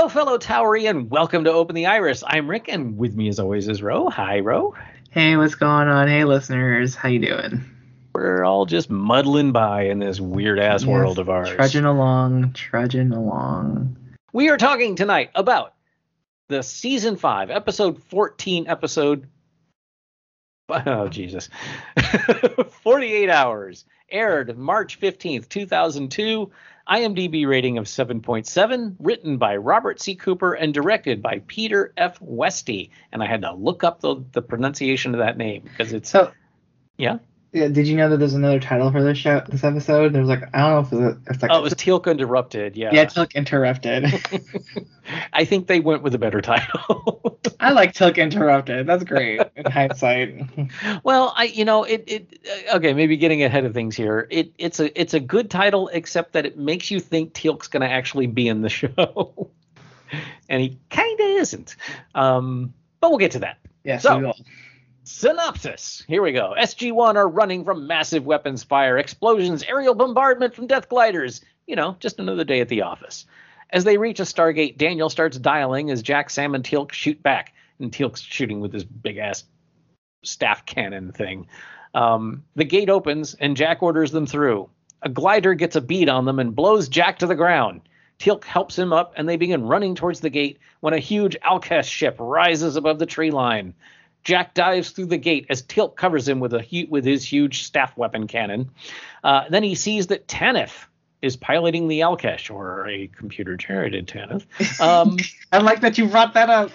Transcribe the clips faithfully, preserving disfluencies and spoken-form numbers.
Hello, fellow Towery, and welcome to Open the Iris. I'm Rick, and with me as always is Ro. Hi, Ro. Hey, what's going on? Hey, listeners. How you doing? We're all just muddling by in this weird-ass Yes, world of ours. Trudging along, trudging along. We are talking tonight about the Season five, Episode fourteen, episode... Oh, Jesus. forty-eight hours. Aired March fifteenth, two thousand two. IMDb rating of seven point seven, written by Robert C. Cooper and directed by Peter F. Westy. And I had to look up the, the pronunciation of that name because it's... So, yeah? Yeah, did you know that there's another title for this show, this episode? There's like, I don't know if it's, a, it's like... Oh, it was Teal'c Interrupted, yeah. Yeah, Teal'c Interrupted. I think they went with a better title. I like Teal'c Interrupted. That's great in hindsight. Well, I, you know, it, it, okay, maybe getting ahead of things here. It, it's a, it's a good title, except that it makes you think Teal'c's going to actually be in the show, and he kind of isn't. Um, but we'll get to that. Yes, so, we will. Synopsis. Here we go. S G one are running from massive weapons fire, explosions, aerial bombardment from death gliders. You know, just another day at the office. As they reach a Stargate, Daniel starts dialing as Jack, Sam, and Teal'c shoot back. And Teal'c's shooting with this big-ass staff cannon thing. Um, the gate opens, and Jack orders them through. A glider gets a bead on them and blows Jack to the ground. Teal'c helps him up, and they begin running towards the gate when a huge Alkes ship rises above the tree line. Jack dives through the gate as Teal'c covers him with a with his huge staff weapon cannon. Uh, then he sees that Tanith is piloting the Alkesh, or a computer-generated Tanith. Um, I like that you brought that up.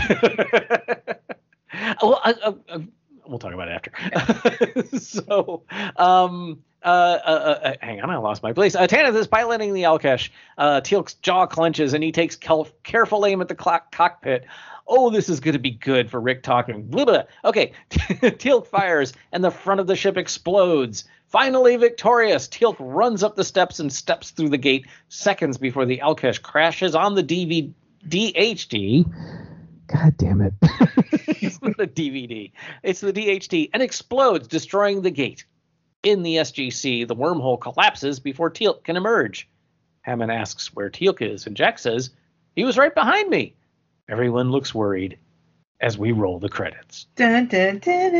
well, I, I, I, we'll talk about it after. so, um, uh, uh, uh, hang on, I lost my place. Uh, Tanith is piloting the Alkesh. Uh, Teal'c's jaw clenches, and he takes cal- careful aim at the clock- cockpit. Oh, this is going to be good for Rick talking. Blah, blah. Okay, Teal'c fires, and the front of the ship explodes. Finally victorious, Teal'c runs up the steps and steps through the gate seconds before the Alkesh crashes on the D V D H D. God damn it. It's not a D V D. It's the D H D, and explodes, destroying the gate. In the S G C, the wormhole collapses before Teal'c can emerge. Hammond asks where Teal'c is, and Jack says, he was right behind me. Everyone looks worried as we roll the credits. Dun, dun, dun,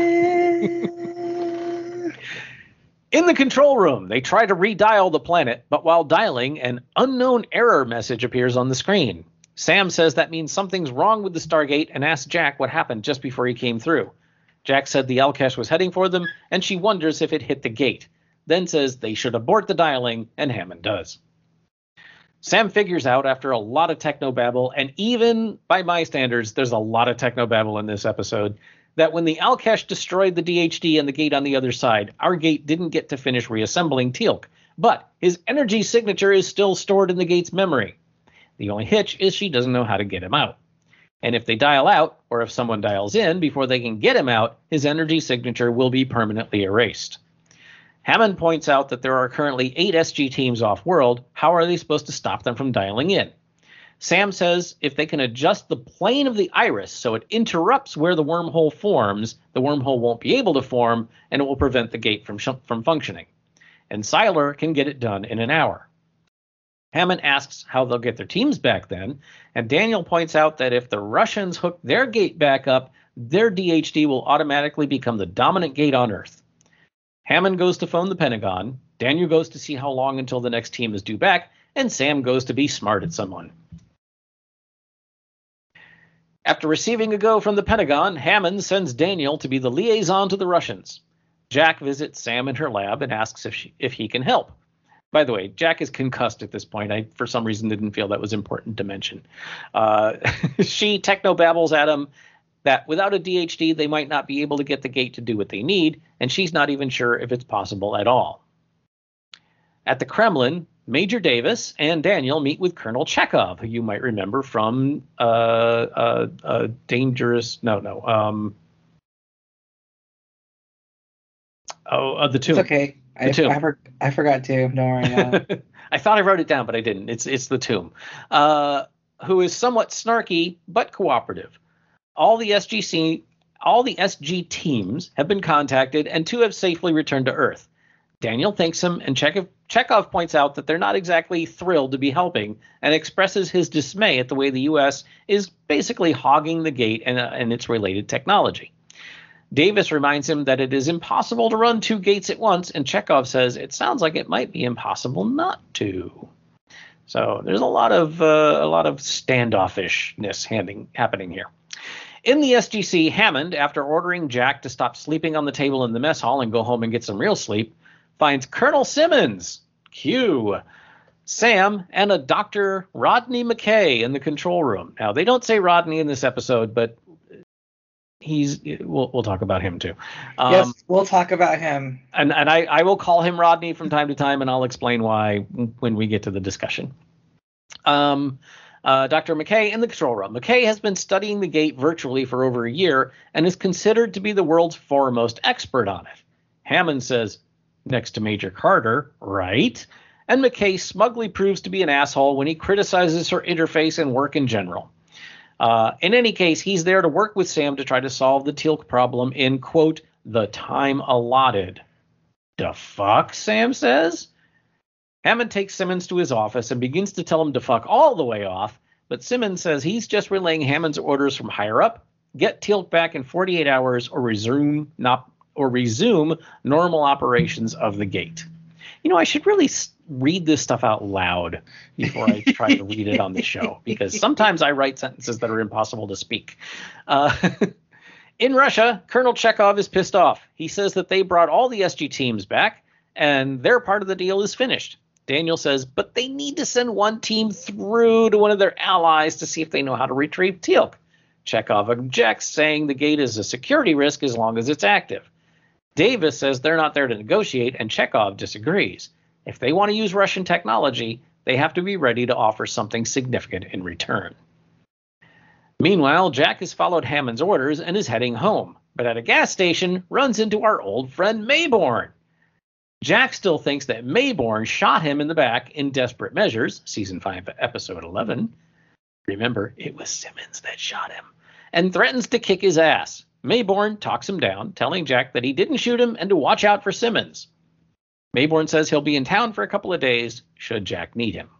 dun. In the control room, they try to redial the planet, but while dialing, an unknown error message appears on the screen. Sam says that means something's wrong with the Stargate and asks Jack what happened just before he came through. Jack said the Alkesh was heading for them, and she wonders if it hit the gate. Then says they should abort the dialing, and Hammond does. Sam figures out after a lot of technobabble, and even by my standards, there's a lot of technobabble in this episode, that when the Alkesh destroyed the D H D and the gate on the other side, our gate didn't get to finish reassembling Teal'c, but his energy signature is still stored in the gate's memory. The only hitch is she doesn't know how to get him out. And if they dial out, or if someone dials in before they can get him out, his energy signature will be permanently erased. Hammond points out that there are currently eight S G teams off-world. How are they supposed to stop them from dialing in? Sam says if they can adjust the plane of the iris so it interrupts where the wormhole forms, the wormhole won't be able to form, and it will prevent the gate from, sh- from functioning. And Siler can get it done in an hour. Hammond asks how they'll get their teams back then, and Daniel points out that if the Russians hook their gate back up, their D H D will automatically become the dominant gate on Earth. Hammond goes to phone the Pentagon, Daniel goes to see how long until the next team is due back, and Sam goes to be smart at someone. After receiving a go from the Pentagon, Hammond sends Daniel to be the liaison to the Russians. Jack visits Sam in her lab and asks if she, if he can help. By the way, Jack is concussed at this point. I, for some reason, didn't feel that was important to mention. Uh, she technobabbles at him that without a D H D, they might not be able to get the gate to do what they need, and she's not even sure if it's possible at all. At the Kremlin, Major Davis and Daniel meet with Colonel Chekhov, who you might remember from uh, uh, uh, Dangerous... No, no. Um, oh, uh, The Tomb. It's okay. The I, Tomb. I, for, I forgot to. Don't worry about it. I thought I wrote it down, but I didn't. It's it's The Tomb, uh, who is somewhat snarky but cooperative. All the S G C, all the S G teams have been contacted, and two have safely returned to Earth. Daniel thanks him, and Chekhov, Chekhov points out that they're not exactly thrilled to be helping and expresses his dismay at the way the U S is basically hogging the gate and, uh, and its related technology. Davis reminds him that it is impossible to run two gates at once, and Chekhov says it sounds like it might be impossible not to. So there's a lot of uh, a lot of standoffishness handing, happening here. In the S G C, Hammond, after ordering Jack to stop sleeping on the table in the mess hall and go home and get some real sleep, finds Colonel Simmons, Q, Sam, and a Doctor Rodney McKay in the control room. Now, they don't say Rodney in this episode, but he's we'll, we'll talk about him too. Um, yes, we'll talk about him. And, and I, I will call him Rodney from time to time, and I'll explain why when we get to the discussion. Um, uh, Doctor McKay in the control room. McKay has been studying the gate virtually for over a year and is considered to be the world's foremost expert on it. Hammond says, next to Major Carter, right? And McKay smugly proves to be an asshole when he criticizes her interface and work in general. Uh, in any case, he's there to work with Sam to try to solve the Teal'c problem in, quote, the time allotted. The fuck, Sam says? Hammond takes Simmons to his office and begins to tell him to fuck all the way off, but Simmons says he's just relaying Hammond's orders from higher up, get Teal'c back in forty-eight hours or resume not or resume normal operations of the gate. You know, I should really read this stuff out loud before I try to read it on the show, because sometimes I write sentences that are impossible to speak. Uh, in Russia, Colonel Chekhov is pissed off. He says that they brought all the S G teams back, and their part of the deal is finished. Daniel says, but they need to send one team through to one of their allies to see if they know how to retrieve Teal'c. Chekhov objects, saying the gate is a security risk as long as it's active. Davis says they're not there to negotiate, and Chekhov disagrees. If they want to use Russian technology, they have to be ready to offer something significant in return. Meanwhile, Jack has followed Hammond's orders and is heading home, but at a gas station runs into our old friend Mayborn. Jack still thinks that Mayborn shot him in the back in Desperate Measures, Season five, Episode eleven. Remember, it was Simmons that shot him, and threatens to kick his ass. Mayborn talks him down, telling Jack that he didn't shoot him and to watch out for Simmons. Mayborn says he'll be in town for a couple of days, should Jack need him.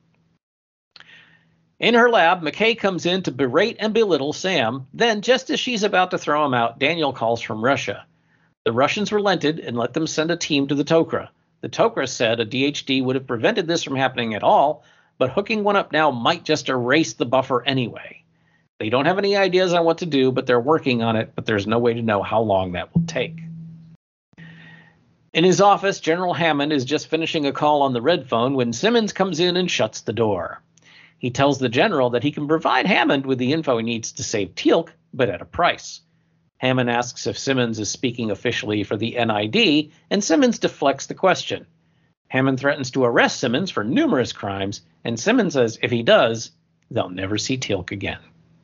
In her lab, McKay comes in to berate and belittle Sam. Then, just as she's about to throw him out, Daniel calls from Russia. The Russians relented and let them send a team to the Tok'ra. The Tok'ra said a D H D would have prevented this from happening at all, but hooking one up now might just erase the buffer anyway. They don't have any ideas on what to do, but they're working on it, but there's no way to know how long that will take. In his office, General Hammond is just finishing a call on the red phone when Simmons comes in and shuts the door. He tells the general that he can provide Hammond with the info he needs to save Teal'c, but at a price. Hammond asks if Simmons is speaking officially for the N I D, and Simmons deflects the question. Hammond threatens to arrest Simmons for numerous crimes, and Simmons says if he does, they'll never see Teal'c again.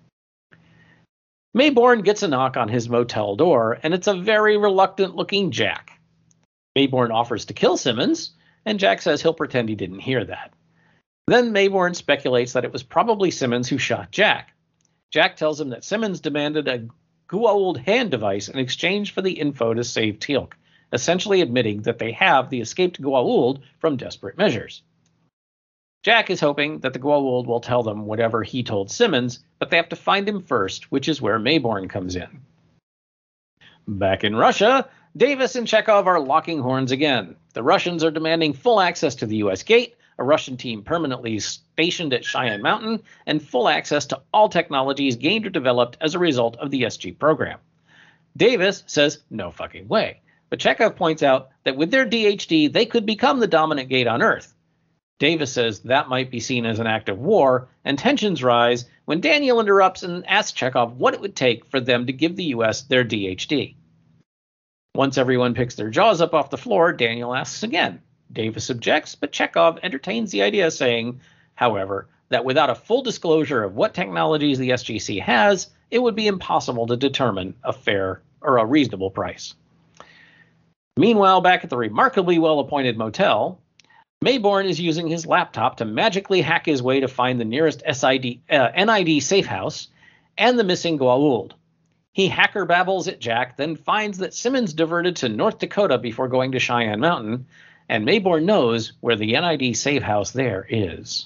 Mayborn gets a knock on his motel door, and it's a very reluctant-looking Jack. Mayborn offers to kill Simmons, and Jack says he'll pretend he didn't hear that. Then Mayborn speculates that it was probably Simmons who shot Jack. Jack tells him that Simmons demanded a Goa'uld hand device in exchange for the info to save Teal'c, essentially admitting that they have the escaped Goa'uld from Desperate Measures. Jack is hoping that the Goa'uld will tell them whatever he told Simmons, but they have to find him first, which is where Mayborn comes in. Back in Russia, Davis and Chekhov are locking horns again. The Russians are demanding full access to the U S gate, a Russian team permanently stationed at Cheyenne Mountain, and full access to all technologies gained or developed as a result of the S G program. Davis says no fucking way, but Chekhov points out that with their D H D, they could become the dominant gate on Earth. Davis says that might be seen as an act of war, and tensions rise when Daniel interrupts and asks Chekhov what it would take for them to give the U S their D H D. Once everyone picks their jaws up off the floor, Daniel asks again. Davis objects, but Chekhov entertains the idea, saying, however, that without a full disclosure of what technologies the S G C has, it would be impossible to determine a fair or a reasonable price. Meanwhile, back at the remarkably well-appointed motel, Mayborn is using his laptop to magically hack his way to find the nearest S I D, uh, N I D safe house and the missing Goa'uld. He hacker babbles at Jack, then finds that Simmons diverted to North Dakota before going to Cheyenne Mountain, and Mayborn knows where the N I D safe house there is.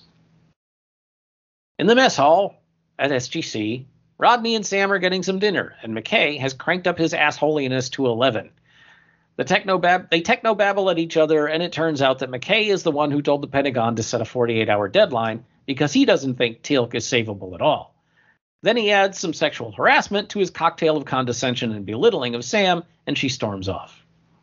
In the mess hall at S G C, Rodney and Sam are getting some dinner, and McKay has cranked up his assholiness to eleven. The technobab- they technobabble at each other, and it turns out that McKay is the one who told the Pentagon to set a forty-eight hour deadline because he doesn't think Teal'c is savable at all. Then he adds some sexual harassment to his cocktail of condescension and belittling of Sam, and she storms off.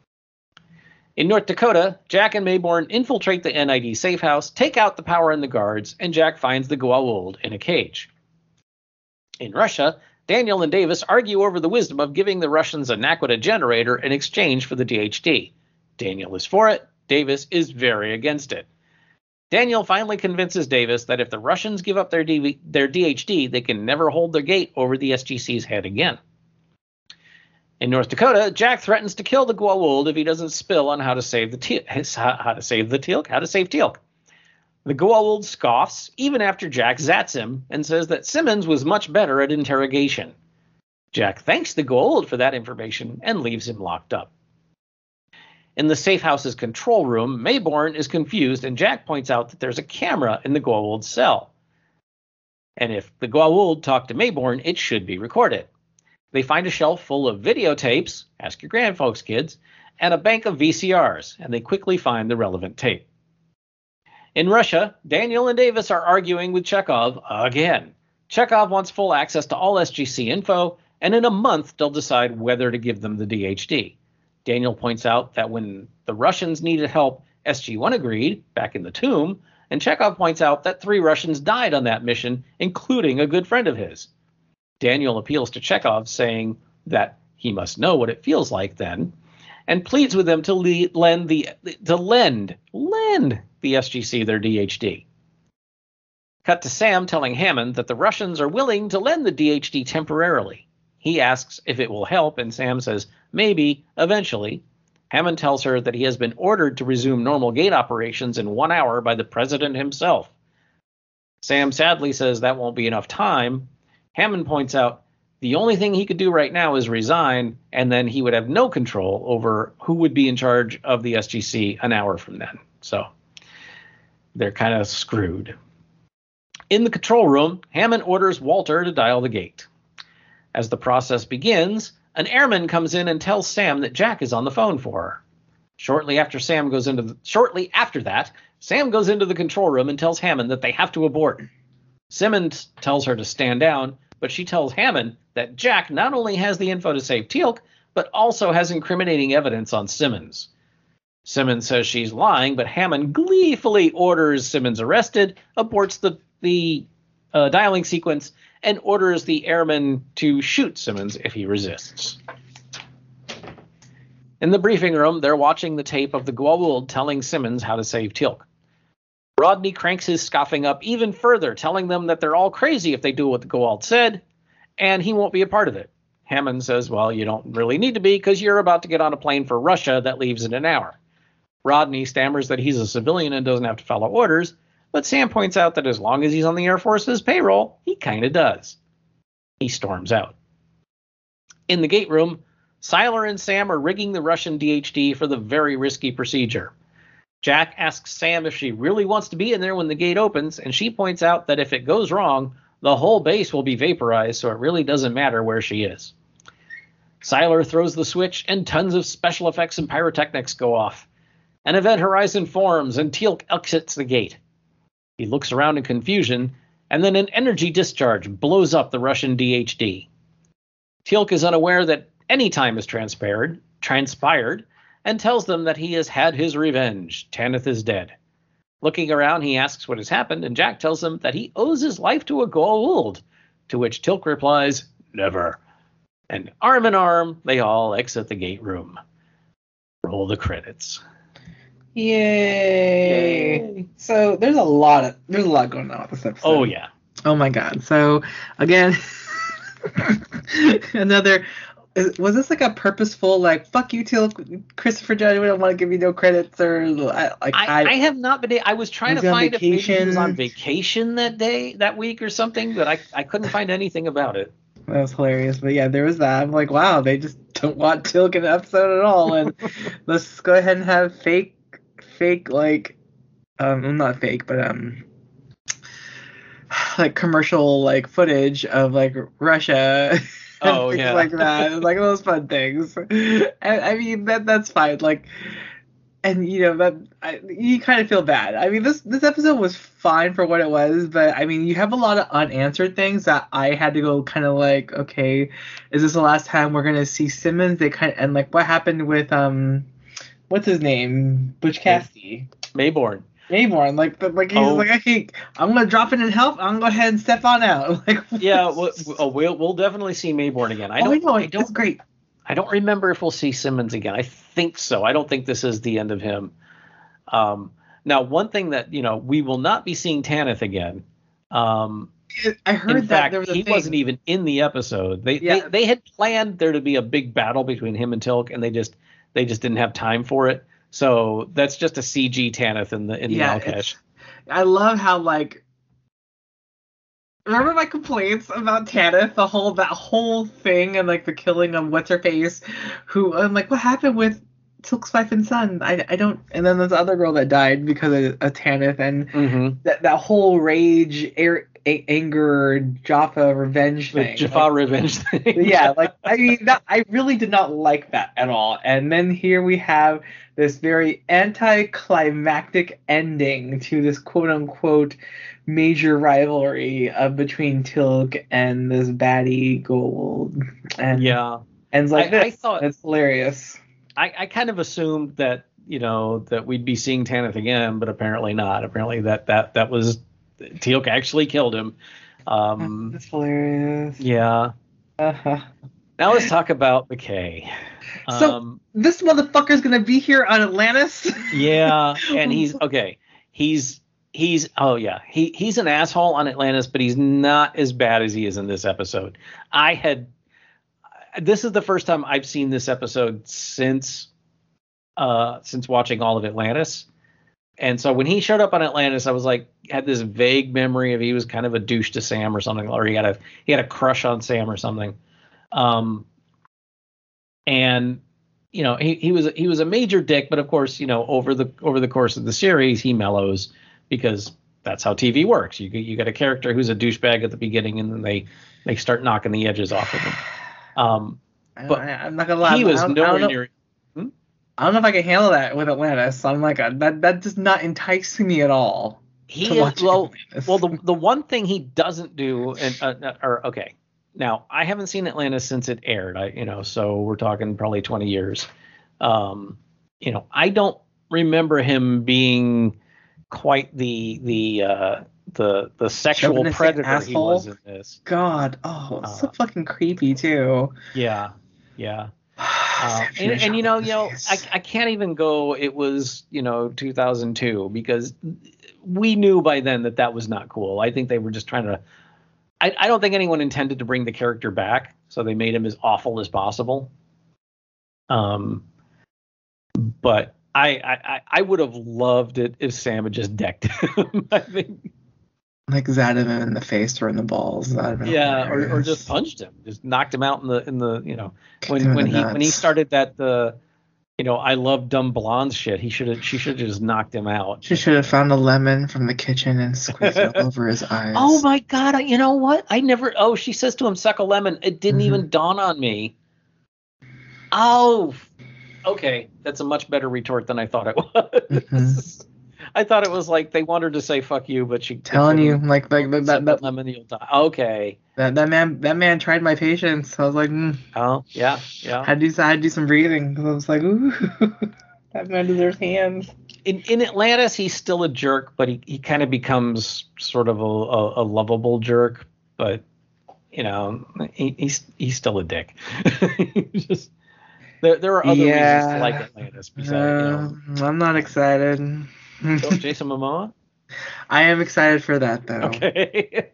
In North Dakota, Jack and Mayborn infiltrate the N I D safe house, take out the power and the guards, and Jack finds the Goa'uld in a cage. In Russia, Daniel and Davis argue over the wisdom of giving the Russians a Naquita generator in exchange for the D H D. Daniel is for it, Davis is very against it. Daniel finally convinces Davis that if the Russians give up their, D V- their D H D, they can never hold their gate over the S G C's head again. In North Dakota, Jack threatens to kill the Goa'uld if he doesn't spill on how to save the te- how to save the Teal'c, how to save Teal'c. The Goa'uld scoffs, even after Jack zats him, and says that Simmons was much better at interrogation. Jack thanks the Goa'uld for that information and leaves him locked up. In the safe house's control room, Mayborn is confused, and Jack points out that there's a camera in the Goa'uld cell. And if the Goa'uld talk to Mayborn, it should be recorded. They find a shelf full of videotapes, ask your grandfolks, kids, and a bank of V C Rs, and they quickly find the relevant tape. In Russia, Daniel and Davis are arguing with Chekhov again. Chekhov wants full access to all S G C info, and in a month they'll decide whether to give them the D H D. Daniel points out that when the Russians needed help, S G one agreed, back in the tomb, and Chekhov points out that three Russians died on that mission, including a good friend of his. Daniel appeals to Chekhov, saying that he must know what it feels like then, and pleads with them to le- lend the to lend lend the S G C their D H D. Cut to Sam telling Hammond that the Russians are willing to lend the D H D temporarily. He asks if it will help, and Sam says maybe, eventually. Hammond tells her that he has been ordered to resume normal gate operations in one hour by the president himself. Sam sadly says that won't be enough time. Hammond points out the only thing he could do right now is resign, and then he would have no control over who would be in charge of the S G C an hour from then. So they're kind of screwed. In the control room, Hammond orders Walter to dial the gate. As the process begins, an airman comes in and tells Sam that Jack is on the phone for her. Shortly after Sam goes into the, shortly after that, Sam goes into the control room and tells Hammond that they have to abort. Simmons tells her to stand down, but she tells Hammond that Jack not only has the info to save Teal'c, but also has incriminating evidence on Simmons. Simmons says she's lying, but Hammond gleefully orders Simmons arrested, aborts the, the uh, dialing sequence, and orders the airman to shoot Simmons if he resists. In the briefing room, they're watching the tape of the Goa'uld telling Simmons how to save Teal'c. Rodney cranks his scoffing up even further, telling them that they're all crazy if they do what the Goa'uld said, and he won't be a part of it. Hammond says, well, you don't really need to be because you're about to get on a plane for Russia that leaves in an hour. Rodney stammers that he's a civilian and doesn't have to follow orders, but Sam points out that as long as he's on the Air Force's payroll, he kind of does. He storms out. In the gate room, Siler and Sam are rigging the Russian D H D for the very risky procedure. Jack asks Sam if she really wants to be in there when the gate opens, and she points out that if it goes wrong, the whole base will be vaporized, so it really doesn't matter where she is. Siler throws the switch, and tons of special effects and pyrotechnics go off. An event horizon forms, and Teal'c exits the gate. He looks around in confusion, and then an energy discharge blows up the Russian D H D. Teal'c is unaware that any time has transpired, transpired, and tells them that he has had his revenge. Tanith is dead. Looking around, he asks what has happened, and Jack tells him that he owes his life to a Goa'uld, to which Teal'c replies, never. And arm in arm, they all exit the gate room. Roll the credits. Yay. Yay. So there's a lot of there's a lot going on with this episode. Oh yeah. Oh my god. So again, another. Was this like a purposeful, like, fuck you, Teal'c, Christopher Judge, we don't want to give you no credits, or like I, I, I have not been. I was trying was to find if maybe he was on vacation that day, that week, or something, but I I couldn't find anything about it. That was hilarious, but yeah, there was that. I'm like, wow, they just don't want Teal'c in the episode at all, and let's go ahead and have fake fake like um well, not fake but um like commercial like footage of like Russia and Oh, things yeah. like that, like those fun things. And I mean that that's fine. Like, and you know that I, you kind of feel bad. I mean this this episode was fine for what it was, but I mean you have a lot of unanswered things that I had to go kind of like, okay, is this the last time we're gonna see Simmons? They kind of, and like what happened with um what's his name, Butch Cassidy. Mayborn. Mayborn, like, the, like he's Oh. like, okay, I'm gonna drop in and help. I'm gonna go ahead and step on out. Like, Yeah, we'll, we'll we'll we'll definitely see Mayborn again. I oh, don't. I know, I it's don't. great. I don't remember if we'll see Simmons again. I think so. I don't think this is the end of him. Um, now, one thing that you know, we will not be seeing Tanith again. Um, I heard in that fact, there was a he thing. wasn't even in the episode. They, Yeah. they they had planned there to be a big battle between him and Tilk, and they just they just didn't have time for it. So that's just a C G Tanith in the in the Yeah, Alkesh. it's- I love how like. Remember my complaints about Tanith, the whole that whole thing, and like the killing of what's her face, who I'm like, what happened with Tilk's wife and son? I, I don't. And then there's the other girl that died because of, of Tanith, and Mm-hmm. that that whole rage, air, a, anger, Jaffa revenge The thing. Jaffa like, revenge thing. yeah, like I mean, that, I really did not like that at all. And then here we have this very anticlimactic ending to this quote unquote major rivalry of between Tilk and this baddie Gold. And yeah. and it's like I, this. I thought It's hilarious. I, I kind of assumed that you know that we'd be seeing Tanith again, but apparently not. Apparently that that that was Teal'c actually killed him. Um, It's hilarious. yeah. Uh-huh. Now let's talk about McKay. So- Um, This motherfucker's gonna be here on Atlantis. yeah, and he's okay. He's he's oh yeah, he he's an asshole on Atlantis, but he's not as bad as he is in this episode. I had this is the first time I've seen this episode since uh since watching all of Atlantis. And so when he showed up on Atlantis, I was like, had this vague memory of he was kind of a douche to Sam or something, or he had a he had a crush on Sam or something. Um, and you know, he he was he was a major dick, but of course, you know, over the over the course of the series, he mellows because that's how T V works. You you get a character who's a douchebag at the beginning, and then they they start knocking the edges off of him. Um, but I, I'm not gonna lie. he was I don't, I nowhere don't know, near. I don't know if I can handle that with Atlantis. I'm like, uh, that that does not entice me at all. He to is, watch well, Atlantis. well, the the one thing he doesn't do, and uh, or okay, now I haven't seen Atlantis since it aired. I you know, so we're talking probably twenty years. Um, you know, I don't remember him being quite the the uh, the the sexual Chauvinistic predator he asshole? was in this. God, oh, it's so Uh, fucking creepy too. Yeah, yeah. Sam Uh, and, Fury and you know, you know, I, Jean-Baptiste. I can't even go. It was you know two thousand two because we knew by then that that was not cool. I think they were just trying to. I, I don't think anyone intended to bring the character back, so they made him as awful as possible. Um, but I I, I would have loved it if Sam had just decked him. I think. Like zatted him in the face or in the balls. That'd been Yeah, or, or hilarious. just punched him, just knocked him out in the in the you know Kicked him when in when the he when he nuts. started that the you know I love dumb blondes shit. He should have she should have just knocked him out. She should have found a lemon from the kitchen and squeezed it all over his eyes. Oh my god! I, you know what? I never. Oh, she says to him, "Suck a lemon." It didn't Mhm. even dawn on me. Oh, okay. That's a much better retort than I thought it was. Mhm. I thought it was like they want her to say "fuck you," but she Telling you, like, like that, "Suck that, that, lemon, you'll die. Okay. that, that man, that man tried my patience. I was like, mm. Oh yeah, yeah. I had to do, I had to do some breathing because I was like, ooh, that man deserves hands. In in Atlantis, he's still a jerk, but he, he kind of becomes sort of a, a, a lovable jerk. But you know, he, he's he's still a dick. Just there there are other Yeah. reasons to like Atlantis besides you know Uh, I'm not excited. oh, Jason Momoa. I am excited for that though. Okay.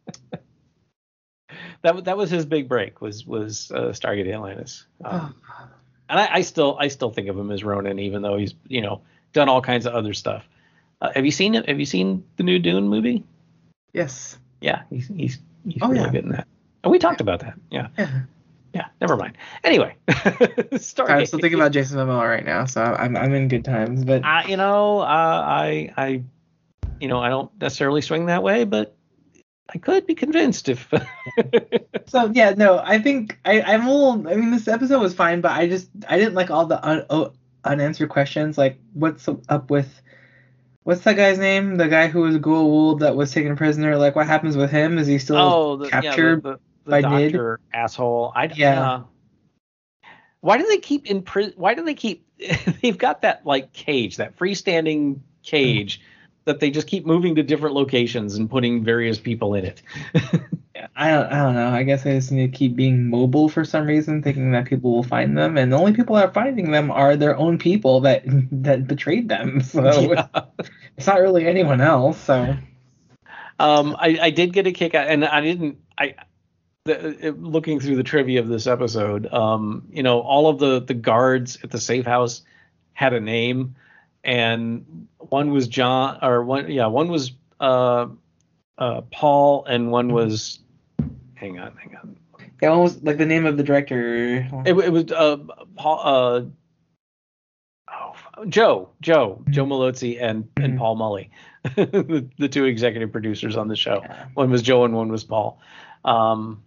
that wa- that was his big break was was uh, Stargate Atlantis. Um, and I, I still I still think of him as Ronan, even though he's you know done all kinds of other stuff. Uh, have you seen it? Have you seen the new Dune movie? Yes. Yeah, he's he's he's Oh, really yeah. good in that. And we talked about that. Yeah. Yeah. Yeah, never mind. Anyway, Stargate. I'm still thinking about Jason Momoa right now, so I'm I'm in good times. But uh, you know, uh, I I you know I don't necessarily swing that way, but I could be convinced if. So yeah, no, I think I I'm a little. I mean, this episode was fine, but I just I didn't like all the un, oh, unanswered questions. Like, what's up with what's that guy's name? The guy who was Goa'uld that was taken prisoner. Like, what happens with him? Is he still oh, the, captured yeah, the, the, the by doctor Nid? asshole. I Yeah. uh, why do they keep in prison? Why do they keep? They've got that like cage, that freestanding cage. That they just keep moving to different locations and putting various people in it. Yeah, I don't, I don't know. I guess I just need to keep being mobile for some reason, thinking that people will find them, and the only people that are finding them are their own people that that betrayed them. So Yeah. it's not really anyone else. So um, I, I did get a kick out, and I didn't. I the, looking through the trivia of this episode, um, you know, all of the the guards at the safe house had a name. And one was John, or one, yeah, one was uh, uh, Paul, and one was, hang on, hang on. Yeah, one was like the name of the director. It, it was uh, Paul, uh, oh, Joe, Joe, mm-hmm. Joe Malozzi, and mm-hmm. and Paul Mully, the, the two executive producers on the show. Yeah. One was Joe, and one was Paul. Um,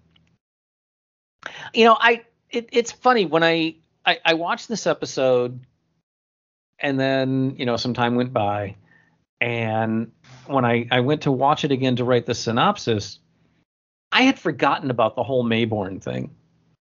you know, I it, it's funny when I, I I watched this episode. And then, you know, some time went by. And when I, I went to watch it again to write the synopsis, I had forgotten about the whole Mayborn thing.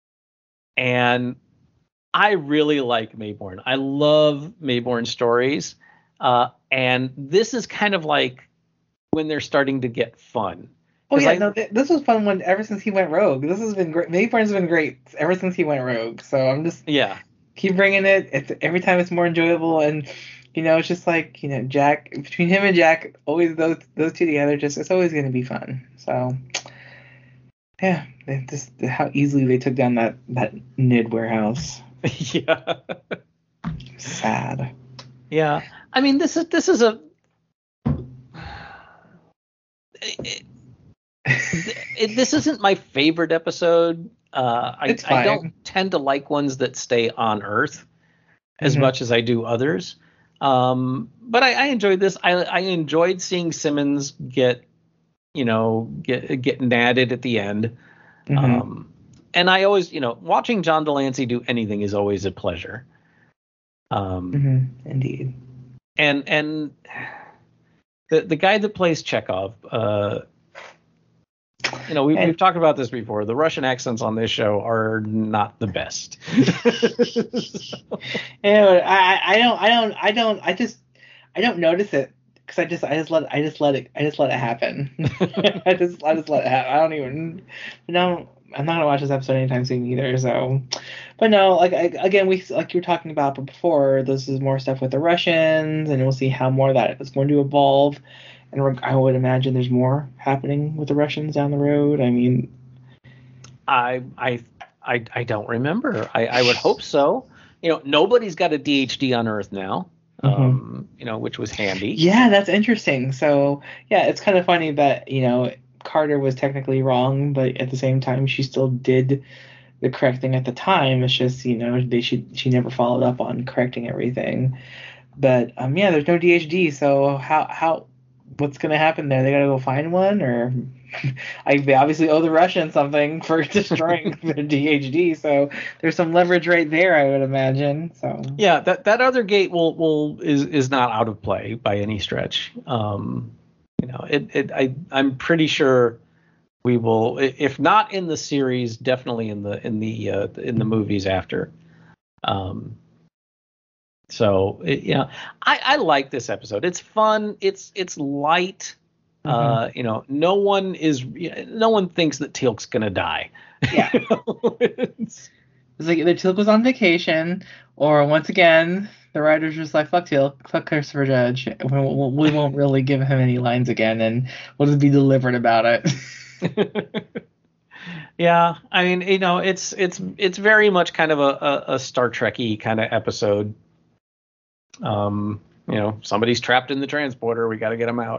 And I really like Mayborn. I love Mayborn stories. Uh, and this is kind of like when they're starting to get fun. Oh, yeah. I, no, th- this was fun when ever since he went rogue. This has been great. Mayborn's been great ever since he went rogue. So I'm just. Yeah. Keep bringing it. It's every time it's more enjoyable, and you know it's just like you know Jack between him and Jack, always those those two together. Just it's always going to be fun. So yeah, just how easily they took down that that Nid warehouse. Yeah. Sad. Yeah, I mean this is this is a. It, it, this isn't my favorite episode. Uh, I, I don't tend to like ones that stay on Earth as mm-hmm. much as I do others. Um, but I, I enjoyed this. I, I enjoyed seeing Simmons get, you know, get get natted at the end. Mm-hmm. Um, and I always, you know, watching John Delancey do anything is always a pleasure. Um, mm-hmm. Indeed. And and the the guy that plays Chekhov. Uh, You know, we've, we've talked about this before. The Russian accents on this show are not the best. Yeah, I, I don't, I don't, I don't, I just, I don't notice it because I just, I just let, I just let it, I just let it happen. I just, I just let it happen. I don't even, no, I'm not gonna watch this episode anytime soon either. So, but no, like I, again, we like you were talking about before. This is more stuff with the Russians, and we'll see how more of that is going to evolve. And I would imagine there's more happening with the Russians down the road. I mean, I I I, I don't remember. I, I would hope so. You know, nobody's got a D H D on Earth now. Mm-hmm. Um, you know, which was handy. Yeah, that's interesting. So yeah, it's kind of funny that you know Carter was technically wrong, but at the same time she still did the correct thing at the time. It's just you know they should she never followed up on correcting everything. But um, yeah, there's no D H D. So how how what's gonna happen there? They gotta go find one, or I, they obviously owe the Russians something for destroying the D H D. So there's some leverage right there, I would imagine. So yeah, that that other gate will will is is not out of play by any stretch. Um, you know, it it I I'm pretty sure we will, if not in the series, definitely in the in the uh, in the movies after. Um. So it, you know, I, I like this episode. It's fun. It's it's light. Mm-hmm. Uh, you know, no one is no one thinks that Teal'c's gonna die. Yeah, it's, it's like either Teal'c was on vacation, or once again the writers just like fuck Teal'c, fuck Christopher Judge. We, we won't really give him any lines again, and we'll just be deliberate about it. Yeah, I mean, you know, it's it's it's very much kind of a, a, a Star Trek-y kind of episode. Um, you know, somebody's trapped in the transporter. We got to get them out.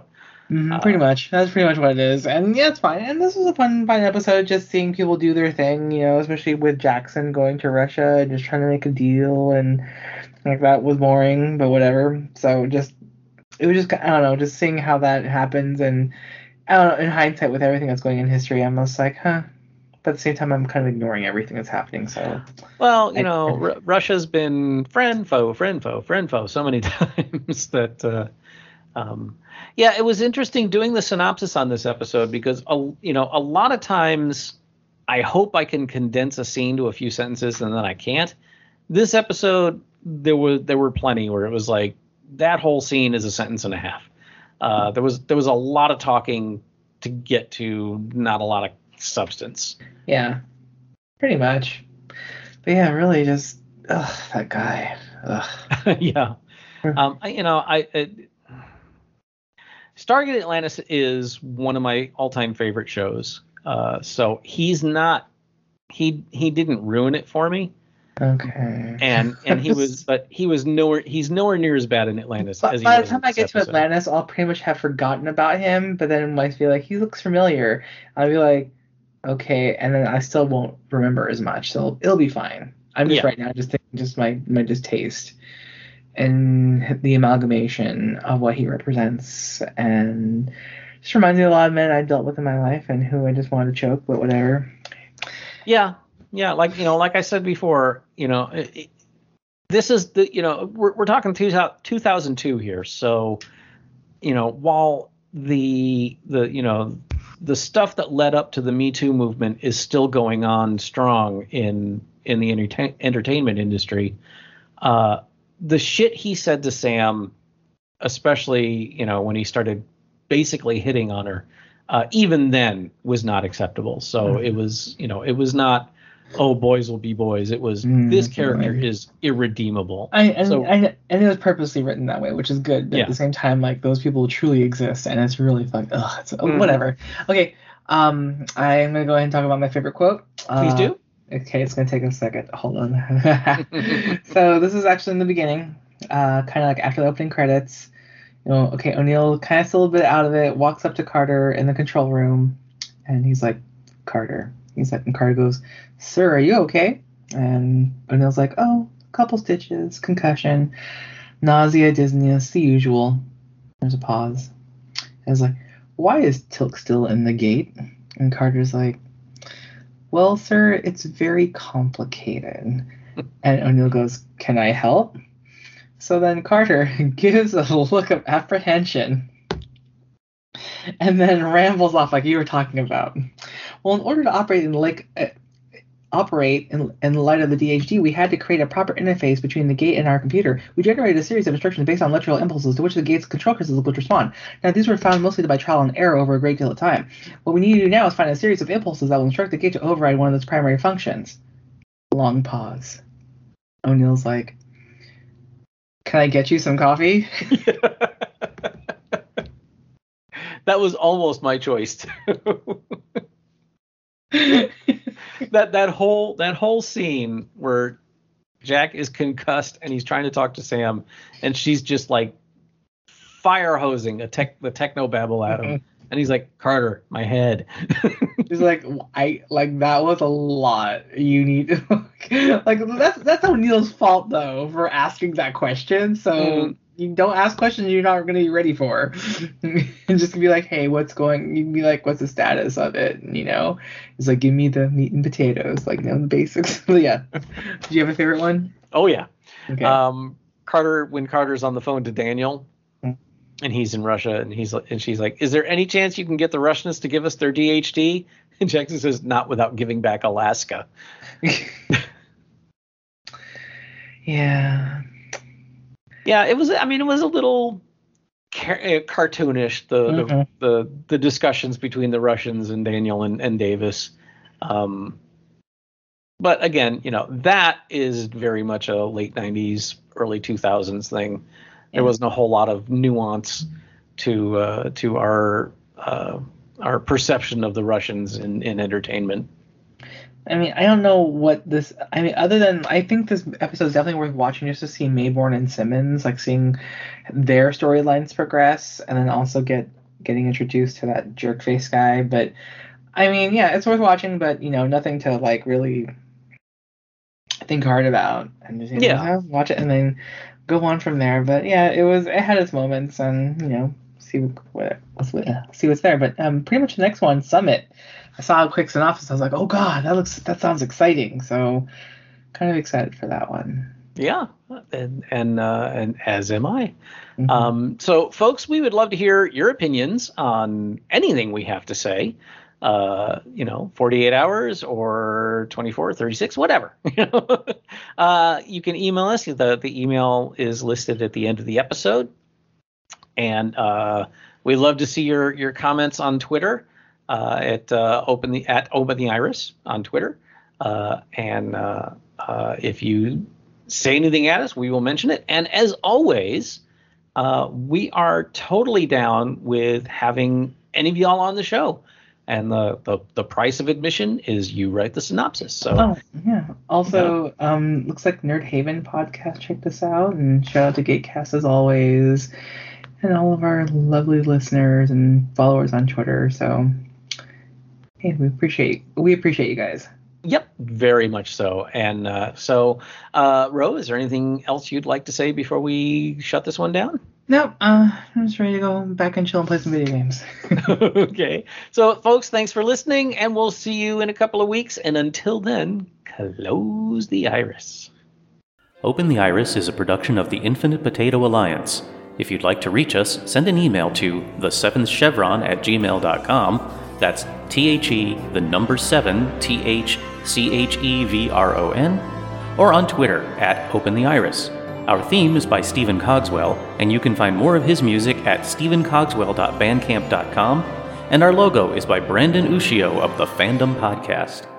Mm-hmm, Uh, pretty much. That's pretty much what it is. And yeah, it's fine. And this was a fun, fun episode, just seeing people do their thing, you know, especially with Jackson going to Russia and just trying to make a deal, and like that was boring, but whatever. So just, it was just, I don't know, just seeing how that happens. And I don't know, in hindsight, with everything that's going in history, I'm just like, huh. But at the same time, I'm kind of ignoring everything that's happening. So, well, you I, know, R- Russia's been friend, foe, friend, foe, friend, foe so many times that, uh, um, yeah, it was interesting doing the synopsis on this episode because, uh, you know, a lot of times I hope I can condense a scene to a few sentences and then I can't. This episode, there were there were plenty where it was like that whole scene is a sentence and a half. Uh, there was there was a lot of talking to get to not a lot of substance. yeah, pretty much. But yeah, really just, ugh, that guy. Ugh. yeah. Um, I, you know, I. It, Stargate Atlantis is one of my all-time favorite shows. Uh, so he's not he he didn't ruin it for me. Okay. And and he was but he was nowhere he's nowhere near as bad in Atlantis But as he by the was time in I this get to episode. Atlantis, I'll pretty much have forgotten about him. But then I feel like he looks familiar. I'll be like, okay, and then I still won't remember as much. So it'll be fine. I'm just Yeah. right now just thinking just my my distaste and the amalgamation of what he represents, and just reminds me of a lot of men I dealt with in my life and who I just wanted to choke, but whatever. Yeah. Yeah, like you know, like I said before, you know, it, it, this is the you know, we're we're talking two thousand two here. So, you know, while the the you know, the stuff that led up to the Me Too movement is still going on strong in in the entertain, entertainment industry. Uh, the shit he said to Sam, especially, you know, when he started basically hitting on her, uh, even then was not acceptable. So mm-hmm. it was, you know, it was not, oh, boys will be boys. It was, mm-hmm. this character is irredeemable. I and, so, I, and it was purposely written that way, which is good. But yeah. At the same time, like, those people truly exist, and it's really like, ugh, it's, mm-hmm. whatever. Okay, um, I'm going to go ahead and talk about my favorite quote. Please uh, do. Okay, it's going to take a second. Hold on. So this is actually in the beginning, uh, kind of like after the opening credits. You know, okay, O'Neill kind of still a bit out of it, walks up to Carter in the control room, and he's like, Carter. He's like, and Carter goes, sir, are you okay? And O'Neill's like, oh, a couple stitches, concussion, nausea, dizziness, the usual. There's a pause. And it's like, why is Tilk still in the gate? And Carter's like, well, sir, it's very complicated. And O'Neill goes, can I help? So then Carter gives a look of apprehension and then rambles off like you were talking about. Well, in order to operate in like uh, operate in, in light of the D H D, we had to create a proper interface between the gate and our computer. We generated a series of instructions based on electrical impulses to which the gate's control crystals would respond. Now, these were found mostly by trial and error over a great deal of time. What we need to do now is find a series of impulses that will instruct the gate to override one of its primary functions. Long pause. O'Neill's like, can I get you some coffee? That was almost my choice too. that that whole that whole scene where Jack is concussed and he's trying to talk to Sam, and she's just like fire hosing a tech the techno babble at him, mm-hmm. and he's like, Carter, my head. He's like, I like that was a lot. You need to like that's that's O'Neill's fault though for asking that question. So mm. you don't ask questions you're not gonna be ready for. And just be like, hey, what's going? You can be like, what's the status of it? And, you know, it's like, give me the meat and potatoes, like, you know, the basics. But yeah. Do you have a favorite one? Oh yeah. Okay. Um, Carter when Carter's on the phone to Daniel. And he's in Russia, and he's and she's like, "Is there any chance you can get the Russians to give us their D H D?" And Jackson says, "Not without giving back Alaska." yeah, yeah. It was. I mean, it was a little car- cartoonish. The, mm-hmm. the the the discussions between the Russians and Daniel and, and Davis. Um, but again, you know, that is very much a late nineties, early two thousands thing. There wasn't a whole lot of nuance to uh, to our uh, our perception of the Russians in, in entertainment. I mean, I don't know what this. I mean, other than I think this episode is definitely worth watching just to see Maybourne and Simmons, like seeing their storylines progress, and then also get getting introduced to that jerk face guy. But I mean, yeah, it's worth watching, but you know, nothing to like really think hard about. And just, you know, Yeah. watch it and then go on from there. But yeah, it was it had its moments, and you know, see what, what what's what, see what's there. But um, pretty much the next one, Summit. I saw a quick synopsis. I was like, oh god, that looks that sounds exciting. So kind of excited for that one. Yeah, and and uh, and as am I. Mm-hmm. Um, so, folks, we would love to hear your opinions on anything we have to say. Uh, you know, forty-eight hours or twenty-four, thirty-six, whatever. You know, uh, you can email us. The the email is listed at the end of the episode, and uh, we love to see your your comments on Twitter uh, at uh, open the at Open the Iris on Twitter, uh, and uh, uh, if you say anything at us, we will mention it. And as always, uh, we are totally down with having any of y'all on the show. And the, the, the price of admission is you write the synopsis. So oh, yeah. Also, yeah. um, looks like Nerd Haven podcast checked us out, and shout out to Gatecast as always, and all of our lovely listeners and followers on Twitter. So, hey, we appreciate we appreciate you guys. Yep, very much so. And uh, so, uh, Ro, is there anything else you'd like to say before we shut this one down? Nope, uh, I'm just ready to go back and chill and play some video games. Okay. So, folks, thanks for listening, and we'll see you in a couple of weeks. And until then, close the iris. Open the Iris is a production of the Infinite Potato Alliance. If you'd like to reach us, send an email to the seventh chevron at gmail dot com. That's T H E, the number seven, T H C H E V R O N, or on Twitter at Open the Iris. Our theme is by Stephen Cogswell, and you can find more of his music at stephen cogswell dot bandcamp dot com, and our logo is by Brandon Ushio of the Fandom Podcast.